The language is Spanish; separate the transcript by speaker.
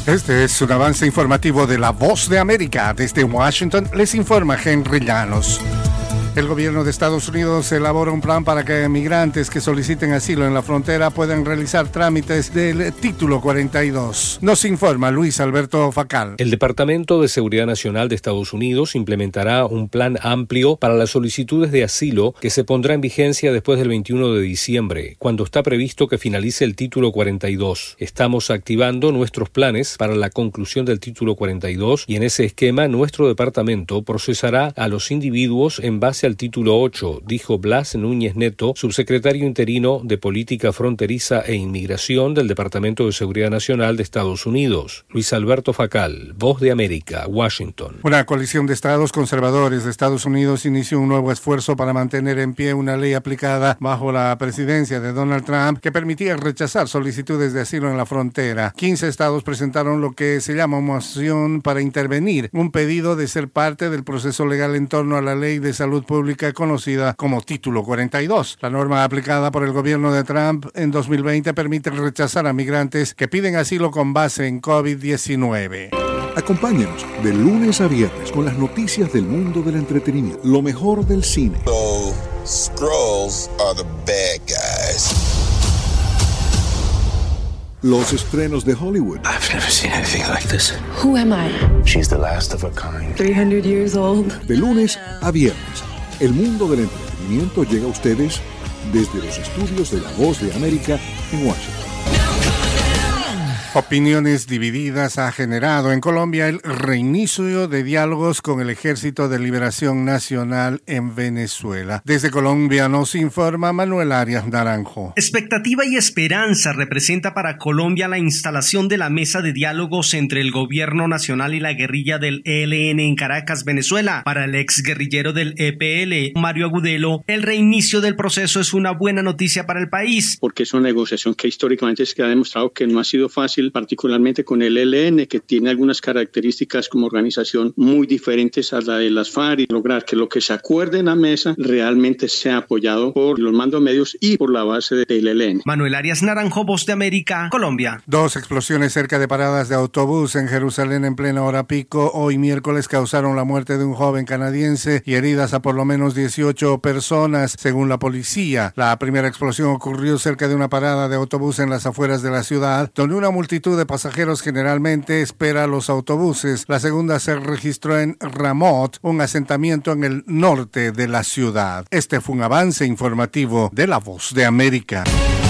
Speaker 1: Este es un avance informativo de La Voz de América. Desde Washington les informa Henry Llanos. El gobierno de Estados Unidos elabora un plan para que migrantes que soliciten asilo en la frontera puedan realizar trámites del Título 42. Nos informa Luis Alberto Facal.
Speaker 2: El Departamento de Seguridad Nacional de Estados Unidos implementará un plan amplio para las solicitudes de asilo que se pondrá en vigencia después del 21 de diciembre, cuando está previsto que finalice el Título 42. Estamos activando nuestros planes para la conclusión del Título 42 y en ese esquema nuestro departamento procesará a los individuos en base al Título 8, dijo Blas Núñez Neto, subsecretario interino de Política Fronteriza e Inmigración del Departamento de Seguridad Nacional de Estados Unidos. Luis Alberto Facal, Voz de América, Washington.
Speaker 1: Una coalición de estados conservadores de Estados Unidos inició un nuevo esfuerzo para mantener en pie una ley aplicada bajo la presidencia de Donald Trump que permitía rechazar solicitudes de asilo en la frontera. 15 estados presentaron lo que se llama moción para intervenir, un pedido de ser parte del proceso legal en torno a la ley de salud pública conocida como Título 42. La norma aplicada por el gobierno de Trump en 2020 permite rechazar a migrantes que piden asilo con base en COVID-19.
Speaker 3: Acompáñenos de lunes a viernes con las noticias del mundo del entretenimiento, lo mejor del cine.
Speaker 4: So, Skrulls are the bad guys.
Speaker 3: Los estrenos de Hollywood.
Speaker 5: I've never seen anything like this.
Speaker 6: Who am I?
Speaker 5: She's the last of a kind.
Speaker 6: 300 years old.
Speaker 3: De lunes a viernes, el mundo del entretenimiento llega a ustedes desde los estudios de La Voz de América en Washington.
Speaker 1: Opiniones divididas ha generado en Colombia el reinicio de diálogos con el Ejército de Liberación Nacional en Venezuela. Desde Colombia nos informa Manuel Arias Naranjo.
Speaker 7: Expectativa y esperanza representa para Colombia la instalación de la mesa de diálogos entre el gobierno nacional y la guerrilla del ELN en Caracas, Venezuela. Para el exguerrillero del EPL, Mario Agudelo, el reinicio del proceso es una buena noticia para el país.
Speaker 8: Porque es una negociación que históricamente se ha demostrado que no ha sido fácil, particularmente con el ELN, que tiene algunas características como organización muy diferentes a la de las FARC, y lograr que lo que se acuerde en la mesa realmente sea apoyado por los mandos medios y por la base del ELN.
Speaker 7: Manuel Arias Naranjo, Voz de América, Colombia.
Speaker 1: 2 explosiones cerca de paradas de autobús en Jerusalén en plena hora pico hoy miércoles causaron la muerte de un joven canadiense y heridas a por lo menos 18 personas, según la policía. La primera explosión ocurrió cerca de una parada de autobús en las afueras de la ciudad, donde una multitud de pasajeros generalmente espera los autobuses. La segunda se registró en Ramot, un asentamiento en el norte de la ciudad. Este fue un avance informativo de La Voz de América.